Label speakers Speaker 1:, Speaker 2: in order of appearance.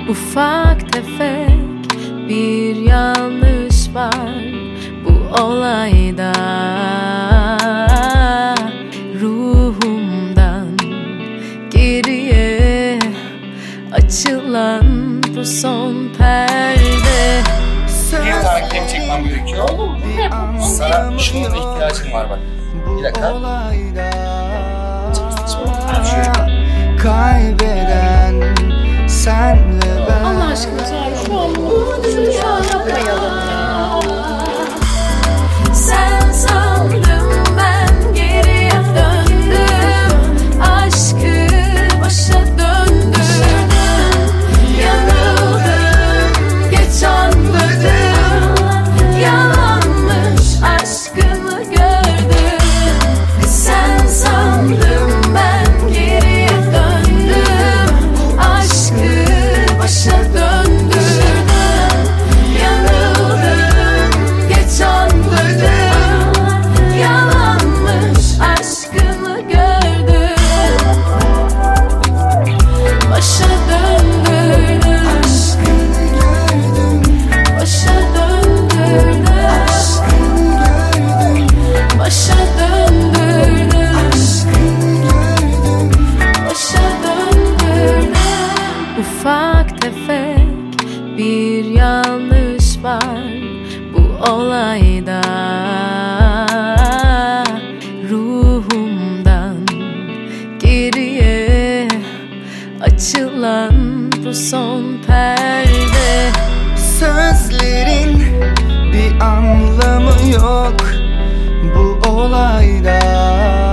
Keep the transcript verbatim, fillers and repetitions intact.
Speaker 1: Ufak tefek bir yanlış var bu olayda. Ruhumdan geriye açılan bu son perde.
Speaker 2: Bir tane klip çekmem gerekiyor. Sana şunun ihtiyacım var bak. Bir dakika.
Speaker 3: Kaybeden senle ben.
Speaker 1: Allah aşkına Çağrı, şu an şunu şu an yapmayalım ya. Sen sandım, ben geriye döndüm. Aşkı başa döndürdüm. Yanıldım, geç anladım. Yalanmış aşkını gördüm. Sen sandım, ben geriye döndüm. Aşkı başa döndürdüm. Yanıldım, geç anladım. Yalanmış aşkını gördüm. Başa döndürdüm. Başa döndürdüm. Başa döndürdüm. Başa döndürdüm. Ufak tefek bir yanlış var bu olayda. Ruhumdan geriye açılan bu son perde.
Speaker 3: Sözlerin bir anlamı yok bu olayda.